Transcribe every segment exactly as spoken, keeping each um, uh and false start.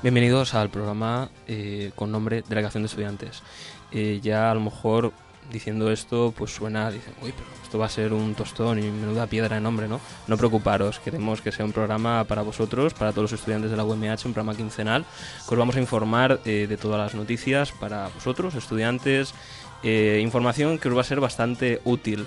Bienvenidos al programa eh, con nombre Delegación de Estudiantes. Eh, ya a lo mejor diciendo esto pues suena, dicen, uy, pero esto va a ser un tostón y menuda piedra de nombre, ¿no? No preocuparos, queremos que sea un programa para vosotros, para todos los estudiantes de la U M H, un programa quincenal, que os vamos a informar eh, de todas las noticias para vosotros, estudiantes, eh, información que os va a ser bastante útil.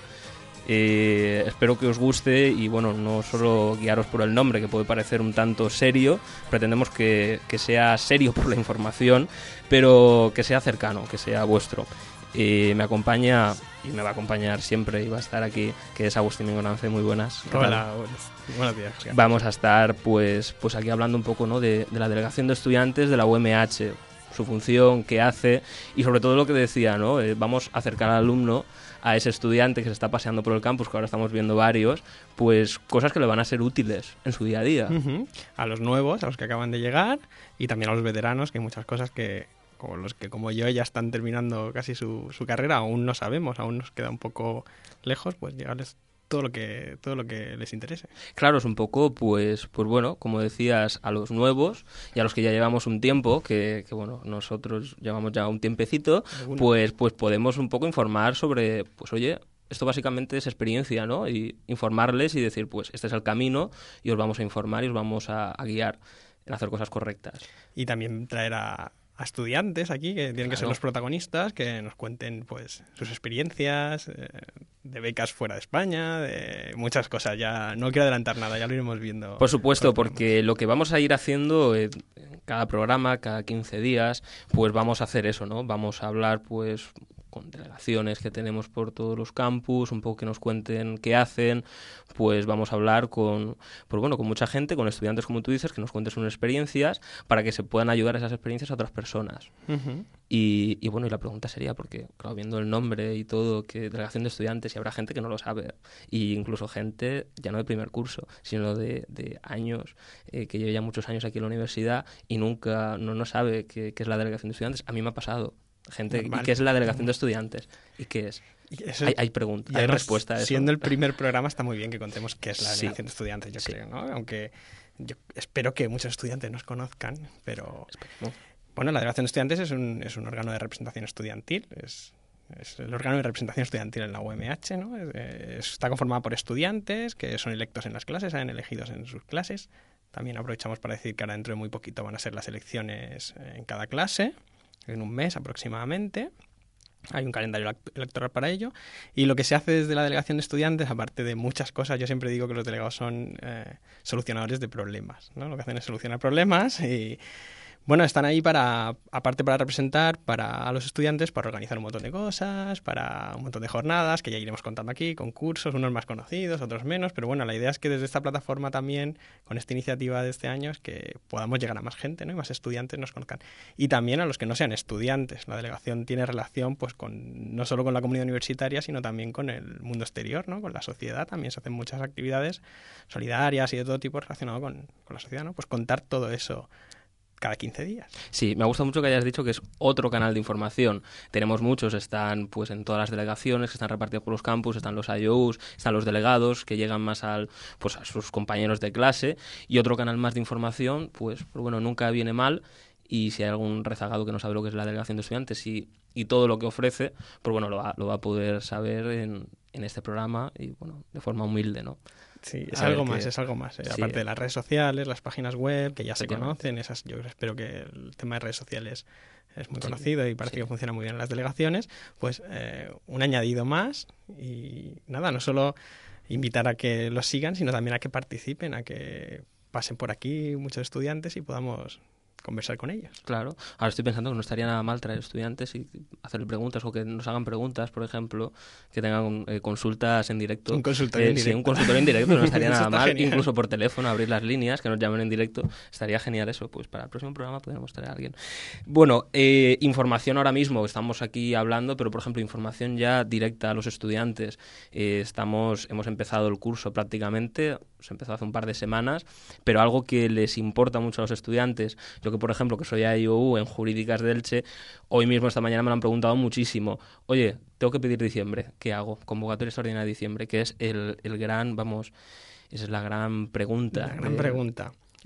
Eh, espero que os guste y bueno, no solo guiaros por el nombre, que puede parecer un tanto serio, pretendemos que, que sea serio por la información, pero que sea cercano, que sea vuestro. Eh, me acompaña y me va a acompañar siempre y va a estar aquí, que es Agustín Mingonance. Muy buenas. Hola, buenos, buenos días. Vamos a estar pues, pues aquí hablando un poco, ¿no?, de, de la Delegación de Estudiantes de la U M H, su función, qué hace y sobre todo lo que decía, ¿no? Eh, vamos a acercar al alumno, a ese estudiante que se está paseando por el campus, que ahora estamos viendo varios, pues cosas que le van a ser útiles en su día a día. Uh-huh. A los nuevos, a los que acaban de llegar y también a los veteranos, que hay muchas cosas que, como los que como yo ya están terminando casi su, su carrera, aún no sabemos, aún nos queda un poco lejos, pues llegarles todo lo que todo lo que les interese. Claro, es un poco, pues, pues bueno, como decías, a los nuevos y a los que ya llevamos un tiempo, que, que bueno, nosotros llevamos ya un tiempecito, pues, pues podemos un poco informar sobre, pues oye, esto básicamente es experiencia, ¿no? Y informarles y decir, pues este es el camino y os vamos a informar y os vamos a, a guiar en hacer cosas correctas. Y también traer a... a estudiantes aquí, que tienen claro. que ser los protagonistas, que nos cuenten pues sus experiencias eh, de becas fuera de España, de muchas cosas. Ya no quiero adelantar nada, ya lo iremos viendo. Por supuesto, porque lo que vamos a ir haciendo en cada programa, cada quince días, pues vamos a hacer eso, ¿no? Vamos a hablar pues con delegaciones que tenemos por todos los campus, un poco que nos cuenten qué hacen, pues vamos a hablar con, pues bueno, con mucha gente, con estudiantes como tú dices, que nos cuenten sus experiencias para que se puedan ayudar esas experiencias a otras personas. Uh-huh. Y, y bueno, y la pregunta sería, porque claro, viendo el nombre y todo, que delegación de estudiantes, y habrá gente que no lo sabe, y incluso gente ya no de primer curso, sino de, de años, eh, que lleva ya muchos años aquí en la universidad y nunca, no, no sabe qué, qué es la delegación de estudiantes. A mí me ha pasado. Gente, ¿y qué es la delegación de estudiantes? ¿Y qué es? Eso, hay hay preguntas, hay respuesta a eso. Siendo el primer programa está muy bien que contemos qué es la sí. delegación de estudiantes, yo sí. creo, ¿no? Aunque yo espero que muchos estudiantes nos conozcan, pero... Esperemos. Bueno, la delegación de estudiantes es un, es un órgano de representación estudiantil, es... Es el órgano de representación estudiantil en la U M H, ¿no? Es, está conformada por estudiantes que son electos en las clases, han elegidos en sus clases. También aprovechamos para decir que ahora dentro de muy poquito van a ser las elecciones en cada clase, en un mes aproximadamente. Hay un calendario electoral para ello. Y lo que se hace desde la delegación de estudiantes, aparte de muchas cosas, yo siempre digo que los delegados son eh, solucionadores de problemas, ¿no? Lo que hacen es solucionar problemas y... Bueno, están ahí para, aparte para representar para a los estudiantes, para organizar un montón de cosas, para un montón de jornadas, que ya iremos contando aquí, concursos, unos más conocidos, otros menos, pero bueno, la idea es que desde esta plataforma también, con esta iniciativa de este año, es que podamos llegar a más gente, ¿no? Y más estudiantes nos conozcan. Y también a los que no sean estudiantes. La delegación tiene relación pues con no solo con la comunidad universitaria, sino también con el mundo exterior, ¿no? Con la sociedad. También se hacen muchas actividades solidarias y de todo tipo relacionado con, con la sociedad, ¿no? Pues contar todo eso cada quince días. Sí, me gusta mucho que hayas dicho que es otro canal de información. Tenemos muchos, están pues en todas las delegaciones, que están repartidos por los campus, están los I O Us, están los delegados, que llegan más al, pues a sus compañeros de clase, y otro canal más de información, pues, pues bueno, nunca viene mal, y si hay algún rezagado que no sabe lo que es la delegación de estudiantes y, y todo lo que ofrece, pues bueno, lo va, lo va a poder saber en, en este programa y bueno, de forma humilde, ¿no? Sí, es algo más, que... es algo más. Eh. Sí. Aparte de las redes sociales, las páginas web, que ya se conocen, esas, yo espero que el tema de redes sociales es muy sí. conocido y parece sí. que funciona muy bien en las delegaciones, pues eh, un añadido más y nada, no solo invitar a que los sigan, sino también a que participen, a que pasen por aquí muchos estudiantes y podamos conversar con ellos. Claro. Ahora estoy pensando que no estaría nada mal traer estudiantes y hacerle preguntas o que nos hagan preguntas, por ejemplo, que tengan eh, consultas en directo. Un consultorio eh, en directo. Sí, un consultorio en directo no estaría nada mal. Genial. Incluso por teléfono, abrir las líneas, que nos llamen en directo. Estaría genial eso. Pues para el próximo programa podríamos traer a alguien. Bueno, eh, información ahora mismo. Estamos aquí hablando, pero por ejemplo, información ya directa a los estudiantes. Eh, estamos, hemos empezado el curso prácticamente, se empezó hace un par de semanas, pero algo que les importa mucho a los estudiantes, yo que por ejemplo que soy I O U en Jurídicas de Elche, hoy mismo esta mañana me lo han preguntado muchísimo, oye, tengo que pedir diciembre, ¿qué hago? Convocatoria extraordinaria de diciembre, que es el, el gran, vamos, esa es la gran pregunta. La gran de... pregunta.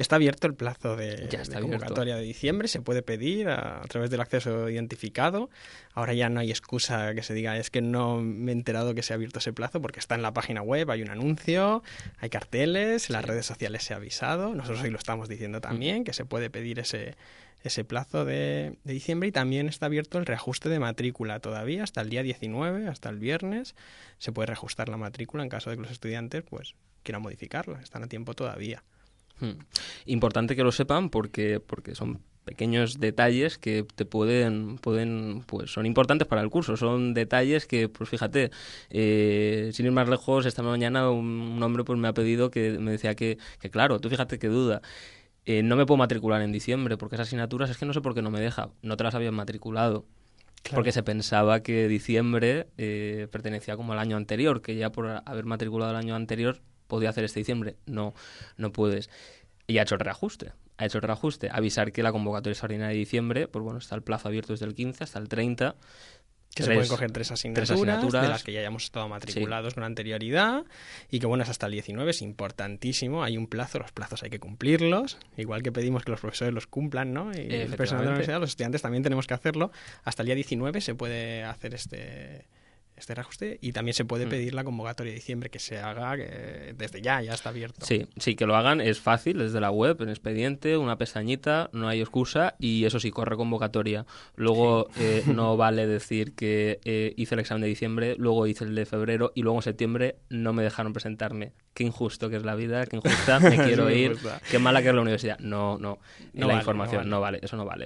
Está abierto el plazo de, Ya está de convocatoria abierto. de diciembre, se puede pedir a, a través del acceso identificado. Ahora ya no hay excusa que se diga es que no me he enterado que se ha abierto ese plazo, porque está en la página web, hay un anuncio, hay carteles, en las Sí. redes sociales se ha avisado, nosotros hoy lo estamos diciendo también, que se puede pedir ese, ese plazo de, de diciembre, y también está abierto el reajuste de matrícula todavía hasta el día diecinueve, hasta el viernes, se puede reajustar la matrícula en caso de que los estudiantes pues quieran modificarla, están a tiempo todavía. Hmm. Importante que lo sepan porque, porque son pequeños detalles que te pueden, pueden, pues son importantes para el curso, son detalles que, pues fíjate, eh, sin ir más lejos, esta mañana un, un hombre pues me ha pedido que, me decía que, que claro, tú fíjate qué duda, eh, no me puedo matricular en diciembre porque esas asignaturas es que no sé por qué no me deja, no te las habían matriculado. Claro. Porque se pensaba que diciembre eh, pertenecía como al año anterior, que ya por haber matriculado el año anterior podía hacer este diciembre. No, no puedes. Y ha hecho el reajuste. Ha hecho el reajuste. Avisar que la convocatoria extraordinaria de diciembre, pues bueno, está el plazo abierto desde el quince hasta el treinta. Que tres, se pueden coger tres asignaturas, tres asignaturas de las que ya hayamos estado matriculados sí. con anterioridad, y que bueno, es hasta el diecinueve, es importantísimo, hay un plazo, los plazos hay que cumplirlos, igual que pedimos que los profesores los cumplan, ¿no? Y el personal de la universidad, los estudiantes también tenemos que hacerlo. Hasta el día diecinueve se puede hacer este... este reajuste, y también se puede pedir la convocatoria de diciembre, que se haga que desde ya, ya está abierto. Sí, sí, que lo hagan, es fácil, desde la web, en expediente, una pestañita, no hay excusa, y eso sí, corre convocatoria. Luego sí. eh, no vale decir que eh, hice el examen de diciembre, luego hice el de febrero, y luego en septiembre no me dejaron presentarme. Qué injusto que es la vida, qué injusta, me quiero ir, qué mala que es la universidad. No, no, no la vale, información no vale. no vale, eso no vale.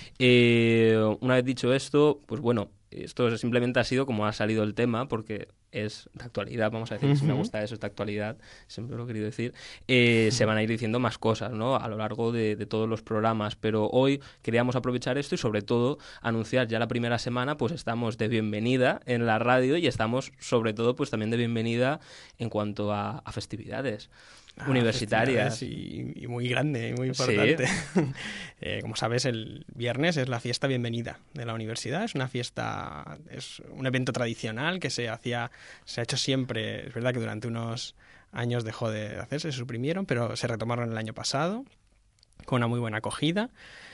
Eh, una vez dicho esto, pues bueno, esto simplemente ha sido como ha salido el tema, porque es de actualidad, vamos a decir, uh-huh. si me gusta eso, es de actualidad, siempre lo he querido decir. Eh, uh-huh. Se van a ir diciendo más cosas, ¿no?, a lo largo de, de todos los programas, pero hoy queríamos aprovechar esto y sobre todo anunciar ya la primera semana, pues estamos de bienvenida en la radio y estamos sobre todo pues también de bienvenida en cuanto a, a festividades. Ah, universitarias y, y muy grande y muy importante. Sí. eh, como sabes, el viernes es la fiesta bienvenida de la universidad. Es una fiesta, es un evento tradicional que se hacía, se ha hecho siempre. Es verdad que durante unos años dejó de hacerse, se suprimieron, pero se retomaron el año pasado con una muy buena acogida.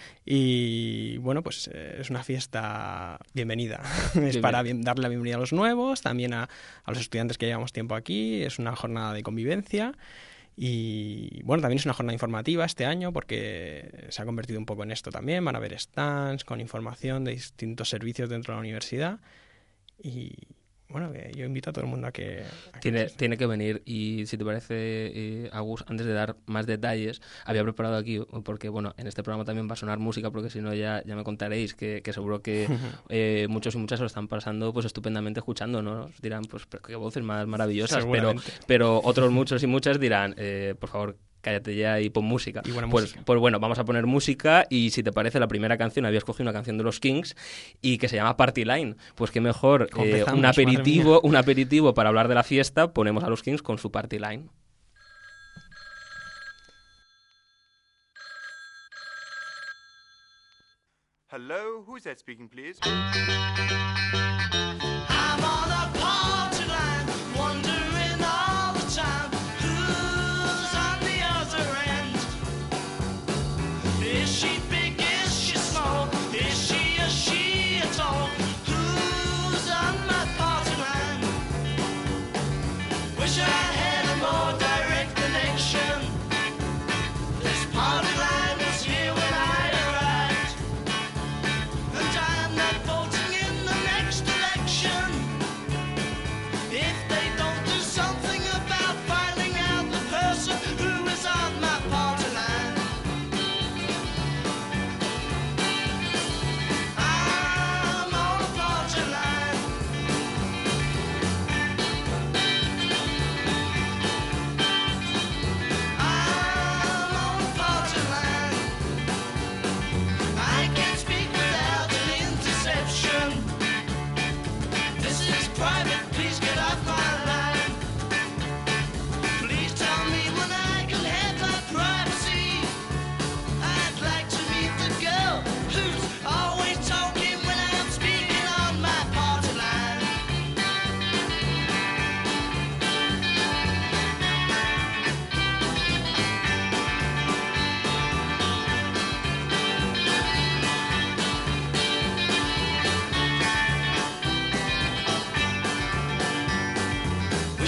Y bueno, pues eh, es una fiesta bienvenida. Es bien, para bien, darle la bienvenida a los nuevos, también a, a los estudiantes que llevamos tiempo aquí. Es una jornada de convivencia. Y bueno, también es una jornada informativa este año, porque se ha convertido un poco en esto también. Van a haber stands con información de distintos servicios dentro de la universidad. Y bueno, yo invito a todo el mundo a que... A tiene, que tiene que venir. Y si te parece, eh, Agus, antes de dar más detalles, había preparado aquí, porque bueno, en este programa también va a sonar música, porque si no ya, ya me contaréis que, que seguro que eh, muchos y muchas lo están pasando pues estupendamente escuchando, ¿no? Os dirán, pues qué voces más maravillosas, pero, pero otros muchos y muchas dirán, eh, por favor, cállate ya y pon música. Y buena pues, música. Pues bueno, vamos a poner música, y si te parece, la primera canción, había escogido una canción de los Kings y que se llama Party Line. Pues qué mejor, eh, un aperitivo, un aperitivo para hablar de la fiesta, ponemos a los Kings con su Party Line. Hello, who's that speaking, please? I'm on a party line, wondering all the time who's on the other end. Is she big, is she small, is she a she at all? Who's on my party line? Wish I had a more direct connection. This party line was here when I arrived, and I'm not voting in the next election.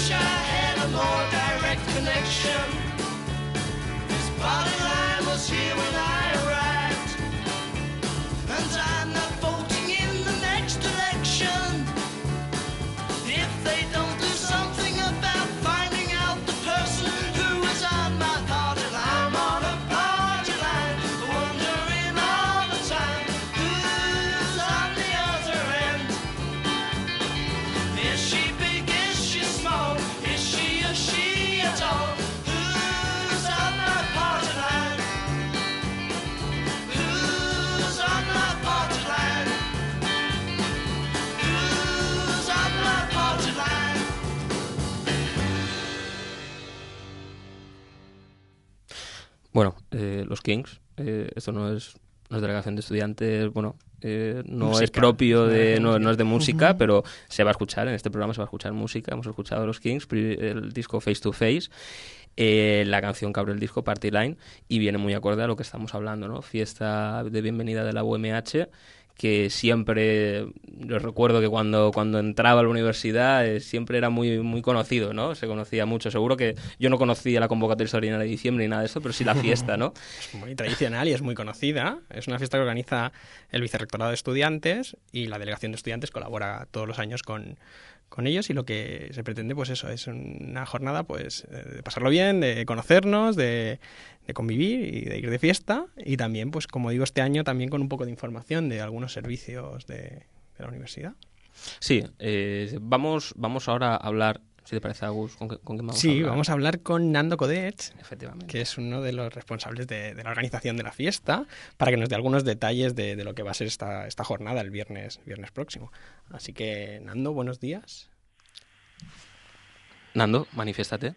wish I had a more direct connection. This party line was here when I arrived, and I'm not voting in the next election if they don't do something about finding out the person who is on my party line. I'm on a party line, wondering all the time who's on the other end. Is she big, is she small, is she a she at all? Who's on my party line? Who's on my party line? Who's on my party line? Bueno, eh, los Kings, eh, esto no es, no es delegación de estudiantes, bueno, eh, no Música, es propio es una de, delegación no, de no es de música. música, pero se va a escuchar, en este programa se va a escuchar música, hemos escuchado a los Kings, pri- el disco Face to Face, eh, la canción que abre el disco Party Line, y viene muy acorde a lo que estamos hablando, ¿no? Fiesta de bienvenida de la U M H, que siempre, yo recuerdo que cuando, cuando entraba a la universidad eh, siempre era muy, muy conocido, ¿no? Se conocía mucho. Seguro que yo no conocía la convocatoria extraordinaria de diciembre ni nada de eso, pero sí la fiesta, ¿no? Es muy tradicional y es muy conocida. Es una fiesta que organiza el Vicerrectorado de Estudiantes y la Delegación de Estudiantes colabora todos los años con, con ellos, y lo que se pretende, pues eso, es una jornada pues eh, de pasarlo bien, de conocernos, de, de convivir y de ir de fiesta, y también, pues como digo, este año también con un poco de información de algunos servicios de, de la universidad. Sí, eh, vamos, vamos ahora a hablar, si te parece, Agus, ¿con qué, con qué vamos a Sí, hablar? vamos a hablar con Nando Codets, Efectivamente. que es uno de los responsables de, de la organización de la fiesta, para que nos dé algunos detalles de, de lo que va a ser esta, esta jornada el viernes, viernes próximo. Así que, Nando, buenos días. Nando, manifiéstate.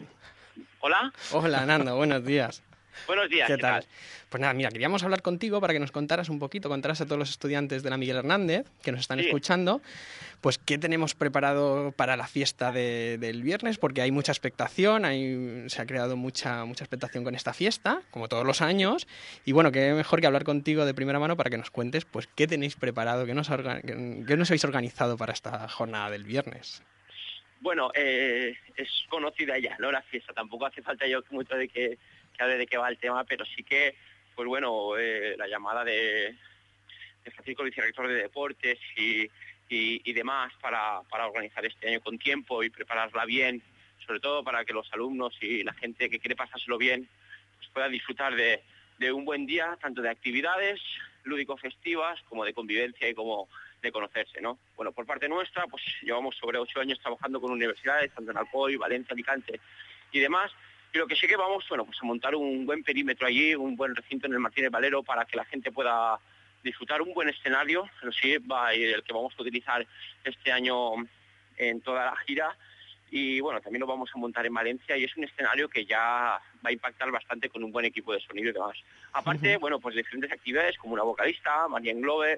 Hola, Hola, Nando, buenos días. buenos días. ¿Qué tal? Pues nada, mira, queríamos hablar contigo para que nos contaras un poquito, contaras a todos los estudiantes de la Miguel Hernández que nos están Sí. escuchando, pues qué tenemos preparado para la fiesta de- del viernes, porque hay mucha expectación, hay, se ha creado mucha, mucha expectación con esta fiesta, como todos los años, y bueno, qué mejor que hablar contigo de primera mano para que nos cuentes pues qué tenéis preparado, qué nos, orga- qué- qué nos habéis organizado para esta jornada del viernes. Bueno, eh, es conocida ya, ¿no? La fiesta. Tampoco hace falta yo mucho de que, que hable de qué va el tema, pero sí que, pues bueno, eh, la llamada de, de Francisco, el vicerrector de Deportes y, y, y demás para, para organizar este año con tiempo y prepararla bien, sobre todo para que los alumnos y la gente que quiere pasárselo bien pues pueda disfrutar de, de un buen día, tanto de actividades lúdico-festivas como de convivencia y como de conocerse, ¿no? Bueno, por parte nuestra, pues llevamos sobre ocho años trabajando con universidades, tanto en Alcoy, Valencia, Alicante y demás, y lo que sí que vamos, bueno, pues a montar un buen perímetro allí, un buen recinto en el Martínez Valero para que la gente pueda disfrutar un buen escenario, pero sí va a ir el que vamos a utilizar este año en toda la gira, y bueno, también lo vamos a montar en Valencia, y es un escenario que ya va a impactar bastante con un buen equipo de sonido y demás. Aparte, Ujú. bueno, pues diferentes actividades como una vocalista, María Englobe,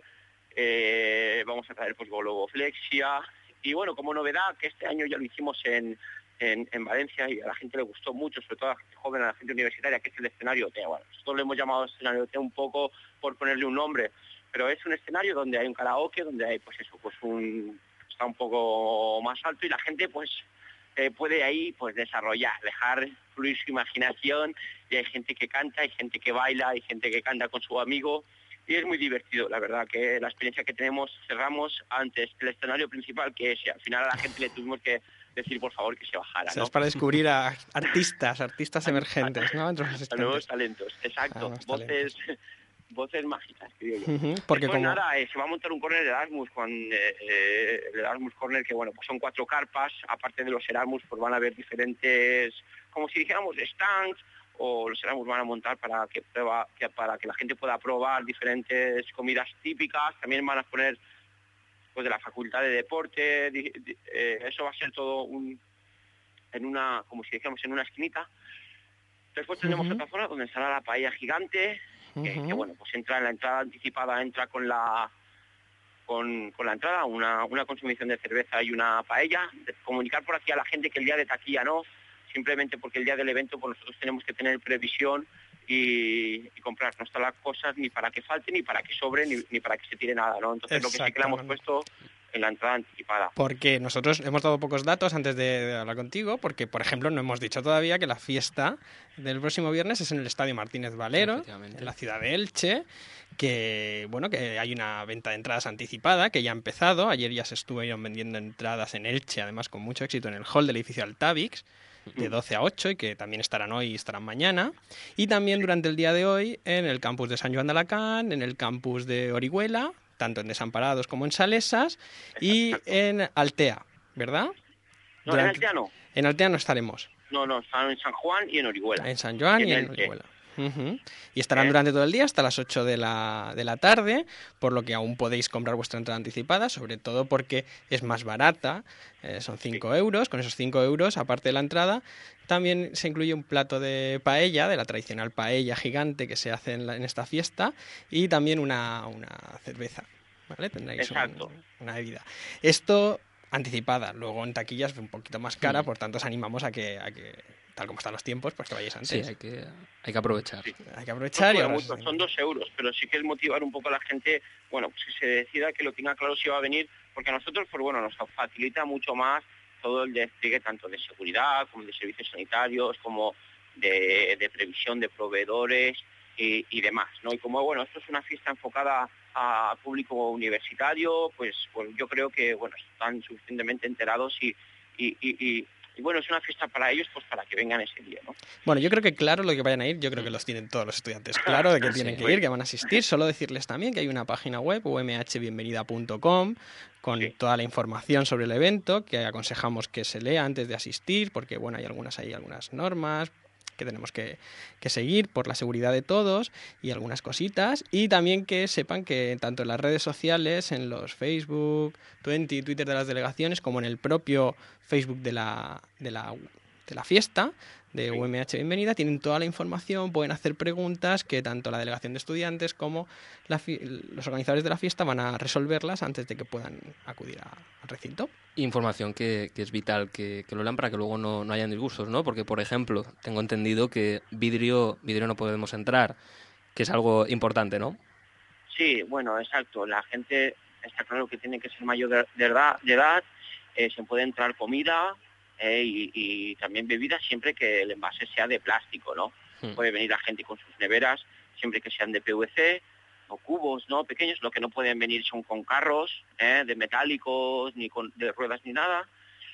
eh, vamos a traer pues Globoflexia, y bueno, como novedad, que este año ya lo hicimos en, en, en Valencia y a la gente le gustó mucho, sobre todo a la gente joven, a la gente universitaria, que es el escenario T. Bueno, nosotros le hemos llamado escenario T un poco por ponerle un nombre, pero es un escenario donde hay un karaoke, donde hay pues eso, pues un está un poco más alto y la gente pues eh, puede ahí pues desarrollar, dejar fluir su imaginación, y hay gente que canta, hay gente que baila, hay gente que canta con su amigo, y es muy divertido, la verdad, que la experiencia que tenemos, cerramos antes el escenario principal, que es, y al final a la gente le tuvimos que decir por favor que se bajara, O sea, ¿no? es para descubrir a artistas, artistas emergentes, ¿no? Entre los A nuevos asistentes. talentos, exacto, A nuevos voces voces mágicas, creo yo. Ujú, porque Después, como... nada, eh, se va a montar un corner de Erasmus, con eh, eh, el Erasmus Corner, que bueno, pues son cuatro carpas, aparte de los Erasmus, pues van a haber diferentes, como si dijéramos stands, o los Erasmus van a montar para que prueba, que, para que la gente pueda probar diferentes comidas típicas, también van a poner pues de la Facultad de Deporte, di, di, eh, eso va a ser todo un en una, como si dijéramos, en una esquinita. Después tenemos Uh-huh. otra zona donde estará la paella gigante, que, Uh-huh. que bueno, pues entra en la entrada anticipada, entra con la con, con la entrada, una, una consumición de cerveza y una paella. De comunicar por aquí a la gente que el día de taquilla no, simplemente porque el día del evento pues nosotros tenemos que tener previsión y, y comprar no están las cosas ni para que falte, ni para que sobre, ni, ni para que se tire nada, ¿no? Entonces lo que sí que le hemos Exactamente. puesto en la entrada anticipada. Porque nosotros hemos dado pocos datos antes de, de hablar contigo, porque, por ejemplo, no hemos dicho todavía que la fiesta del próximo viernes es en el Estadio Martínez Valero, en la ciudad de Elche, que, bueno, que hay una venta de entradas anticipada que ya ha empezado. Ayer ya se estuvieron vendiendo entradas en Elche, además con mucho éxito, en el hall del edificio Altavix, de doce a ocho, y que también estarán hoy y estarán mañana. Y también durante el día de hoy en el campus de San Joan de Alacant, en el campus de Orihuela, tanto en Desamparados como en Salesas, y en Altea, ¿verdad? No, Durante... en Altea no. En Altea no estaremos. No, no, están en San Juan y en Orihuela. En San Joan y en, y en Orihuela. Uh-huh. Y estarán ¿Eh? durante todo el día hasta las ocho de la, de la tarde, por lo que aún podéis comprar vuestra entrada anticipada, sobre todo porque es más barata, eh, son cinco sí. euros. Con esos cinco euros, aparte de la entrada, también se incluye un plato de paella, de la tradicional paella gigante que se hace en, la, en esta fiesta, y también una, una cerveza, ¿vale? Tendréis un, una bebida. Esto anticipada, luego en taquillas es un poquito más cara, sí. por tanto os animamos a que... A que tal como están los tiempos, pues que vayáis antes. Sí, hay que, hay que aprovechar. Sí. Hay que aprovechar. No, y ahora mucho, son dos euros, pero sí que es motivar un poco a la gente, bueno, pues que se decida, que lo tenga claro si va a venir, porque a nosotros, pues bueno, nos facilita mucho más todo el despliegue tanto de seguridad, como de servicios sanitarios, como de, de previsión de proveedores y, y demás, ¿no? Y como, bueno, esto es una fiesta enfocada a público universitario, pues, pues yo creo que, bueno, están suficientemente enterados y, y, y, y Y bueno, es una fiesta para ellos, pues para que vengan ese día, ¿no? Bueno, yo creo que claro lo que vayan a ir, yo creo que los tienen todos los estudiantes claro de que tienen sí, que ir, que van a asistir. Solo decirles también que hay una página web, u m h bienvenida punto com, con sí. toda la información sobre el evento, que aconsejamos que se lea antes de asistir, porque bueno, hay algunas hay algunas normas que tenemos que, que seguir por la seguridad de todos y algunas cositas, y también que sepan que tanto en las redes sociales, en los Facebook, veinte, Twitter de las delegaciones, como en el propio Facebook de la, de la, de la fiesta de U M H Bienvenida, tienen toda la información, pueden hacer preguntas que tanto la delegación de estudiantes como la fi- los organizadores de la fiesta van a resolverlas antes de que puedan acudir a, al recinto. Información que, que es vital que, que lo lean para que luego no, no hayan disgustos, ¿no? Porque, por ejemplo, tengo entendido que vidrio, vidrio no podemos entrar, que es algo importante, ¿no? Sí, bueno, exacto. La gente está claro que tiene que ser mayor de, de edad, de edad eh, se puede entrar comida, Eh, y, y también bebidas siempre que el envase sea de plástico, ¿no? Hmm. Puede venir la gente con sus neveras siempre que sean de P V C o cubos, ¿no? Pequeños. Lo que no pueden venir son con carros ¿eh? de metálicos ni con de ruedas ni nada.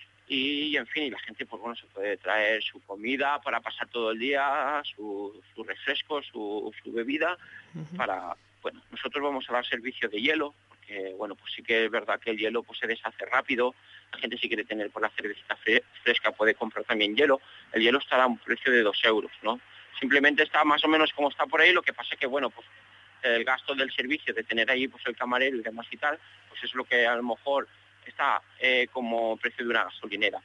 Y en fin, y la gente pues bueno se puede traer su comida para pasar todo el día, su, su refresco, su, su bebida. Uh-huh. Para bueno, nosotros vamos a dar servicio de hielo. Eh, bueno, pues sí que es verdad que el hielo pues se deshace rápido. La gente si quiere tener por la cervecita fre- fresca puede comprar también hielo. El hielo estará a un precio de dos euros, ¿no? Simplemente está más o menos como está por ahí, lo que pasa es que, bueno, pues el gasto del servicio de tener ahí pues el camarero y demás y tal, pues es lo que a lo mejor está eh, como precio de una gasolinera.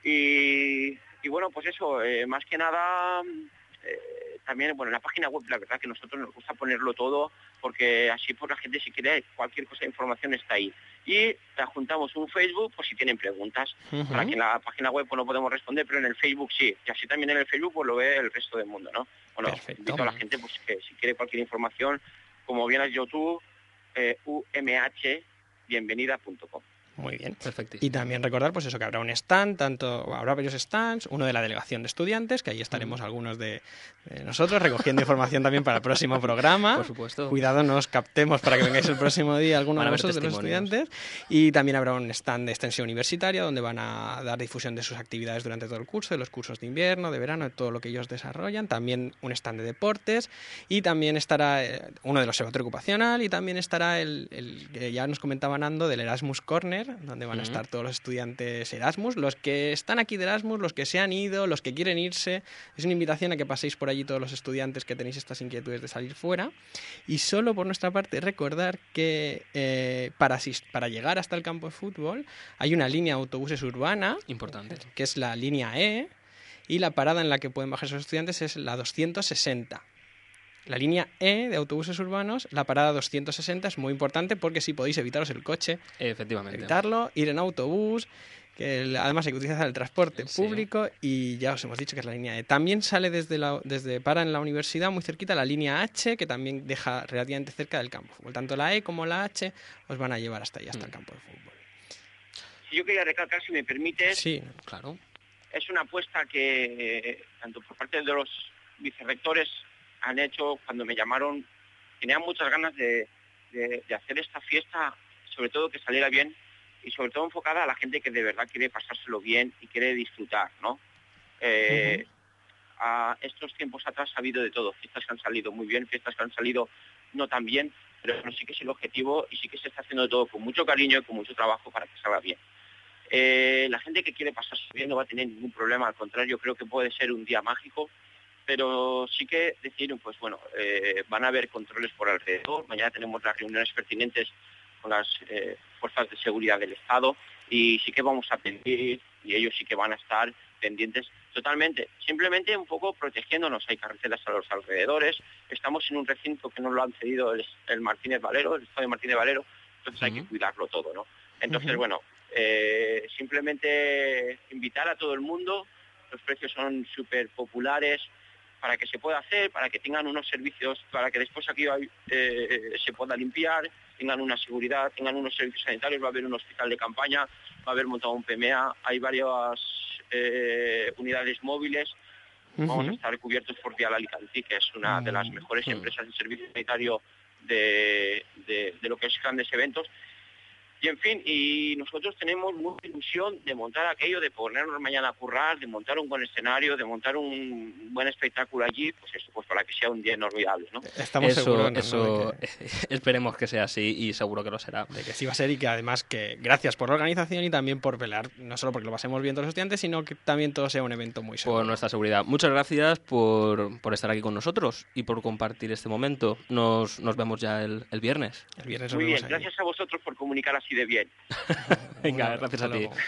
Y, y bueno, pues eso, eh, más que nada... Eh, también, bueno, en la página web, la verdad que a nosotros nos gusta ponerlo todo, porque así por la gente si quiere cualquier cosa de información está ahí. Y juntamos un Facebook por si tienen preguntas. Uh-huh. Para que en la página web pues, no podemos responder, pero en el Facebook sí. Y así también en el Facebook pues lo ve el resto del mundo, ¿no? Bueno, Perfecto. Invito a la gente pues que si quiere cualquier información, como bien has dicho tú, eh, u m h bienvenida punto com. Muy bien, perfecto. Y también recordar, pues eso, que habrá un stand, tanto habrá varios stands, uno de la delegación de estudiantes, que ahí estaremos mm. algunos de, de nosotros recogiendo información también para el próximo programa. Por supuesto. Cuidado, no os captemos para que vengáis el próximo día algunos de vosotros, de los estudiantes. Y también habrá un stand de extensión universitaria donde van a dar difusión de sus actividades durante todo el curso, de los cursos de invierno, de verano, de todo lo que ellos desarrollan. También un stand de deportes y también estará eh, uno del observatorio ocupacional y también estará el, el que ya nos comentaba Nando del Erasmus Corner, donde van a estar uh-huh. todos los estudiantes Erasmus, los que están aquí de Erasmus, los que se han ido, los que quieren irse. Es una invitación a que paséis por allí todos los estudiantes que tenéis estas inquietudes de salir fuera. Y solo por nuestra parte recordar que eh, para, para llegar hasta el campo de fútbol hay una línea de autobuses urbana, importante, que es la línea E, y la parada en la que pueden bajar esos estudiantes es la doscientos sesenta. La línea E de autobuses urbanos, la parada doscientos sesenta es muy importante porque si podéis evitaros el coche, efectivamente, evitarlo, ir en autobús, que el, además hay que utilizar el transporte sí. público y ya os hemos dicho que es la línea E. También sale desde, la, desde para en la universidad muy cerquita la línea H, que también deja relativamente cerca del campo de fútbol. Tanto la E como la H os van a llevar hasta allá, hasta mm. el campo de fútbol. si yo quería recalcar, si me permites, Sí, Claro. es una apuesta que eh, tanto por parte de los vicerrectores han hecho cuando me llamaron, tenían muchas ganas de, de, de hacer esta fiesta, sobre todo que saliera bien y sobre todo enfocada a la gente que de verdad quiere pasárselo bien y quiere disfrutar, ¿no? Eh, uh-huh. A estos tiempos atrás ha habido de todo, fiestas que han salido muy bien, fiestas que han salido no tan bien, pero sí que es el objetivo y sí que se está haciendo de todo con mucho cariño y con mucho trabajo para que salga bien. Eh, la gente que quiere pasarse bien no va a tener ningún problema, al contrario, creo que puede ser un día mágico, pero sí que decir, pues bueno, eh, van a haber controles por alrededor, mañana tenemos las reuniones pertinentes con las eh, fuerzas de seguridad del Estado y sí que vamos a pedir y ellos sí que van a estar pendientes totalmente, simplemente un poco protegiéndonos. Hay carreteras a los alrededores, estamos en un recinto que nos lo han cedido el, el Martínez Valero, el Estadio Martínez Valero, entonces uh-huh. hay que cuidarlo todo, ¿no? Entonces, uh-huh. bueno, eh, simplemente invitar a todo el mundo, los precios son súper populares, para que se pueda hacer, para que tengan unos servicios, para que después aquí eh, se pueda limpiar, tengan una seguridad, tengan unos servicios sanitarios, va a haber un hospital de campaña, va a haber montado un P M A, hay varias eh, unidades móviles, uh-huh. vamos a estar cubiertos por Vial Alicante, que es una de las mejores uh-huh. empresas de servicio sanitario de, de, de lo que es grandes eventos. Y en fin, y nosotros tenemos mucha ilusión de montar aquello, de ponernos mañana a currar, de montar un buen escenario, de montar un buen espectáculo allí, pues eso, pues para que sea un día inolvidable, ¿no? Estamos eso, seguros, ¿no? Eso, de que... esperemos que sea así y seguro que lo será. De que sí va a ser y que además que gracias por la organización y también por velar, no solo porque lo pasemos bien todos los estudiantes, sino que también todo sea un evento muy seguro. Por nuestra seguridad. Muchas gracias por, por estar aquí con nosotros y por compartir este momento. Nos, nos vemos ya el, el viernes. El viernes Muy bien, ahí. Gracias a vosotros por comunicar así de bien. Venga, gracias a ti.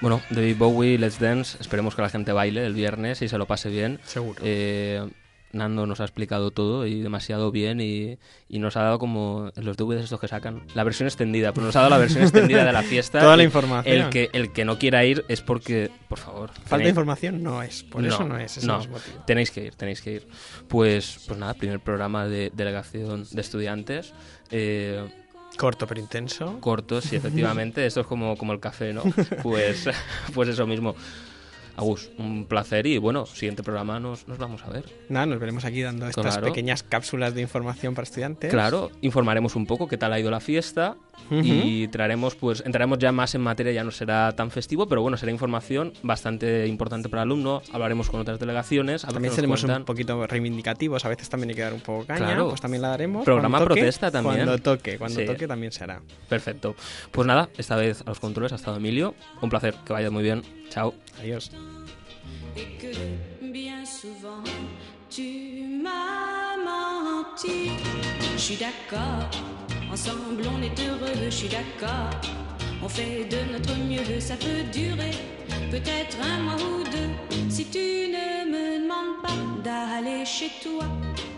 Bueno, David Bowie, Let's Dance, esperemos que la gente baile el viernes y se lo pase bien. Seguro. Eh, Nando nos ha explicado todo y demasiado bien y, y nos ha dado como en los D V Ds estos que sacan la versión extendida, pero nos ha dado la versión extendida de la fiesta. Toda la y información. El que, el que no quiera ir es porque, por favor... Falta tenéis... de información no es, por no, eso no es, ese no, no es motivo. Tenéis que ir, tenéis que ir. Pues, pues nada, primer programa de delegación de estudiantes. Eh, Corto pero intenso. cortos, sí, efectivamente. Esto es como, como el café, ¿no? Pues, pues eso mismo. Agus, un placer y bueno, siguiente programa nos, nos vamos a ver. Nada, nos veremos aquí dando estas Claro. pequeñas cápsulas de información para estudiantes. Claro, informaremos un poco qué tal ha ido la fiesta Ujú. y traeremos, pues, entraremos ya más en materia, ya no será tan festivo, pero bueno, será información bastante importante para el alumno. Hablaremos con otras delegaciones. A ver También qué nos seremos cuentan. un poquito reivindicativos, a veces también hay que dar un poco caña, Claro. pues también la daremos. Programa Cuando toque, protesta también. Cuando toque, cuando Sí. toque también será. Perfecto. Pues nada, esta vez a los controles ha estado Emilio. Un placer, que vaya muy bien. Chao. Adiós. Et que bien souvent tu m'as menti. Je suis d'accord, ensemble on est heureux, je suis d'accord. On fait de notre mieux, ça peut durer peut-être un mois ou deux. Si tu ne me demandes pas d'aller chez toi,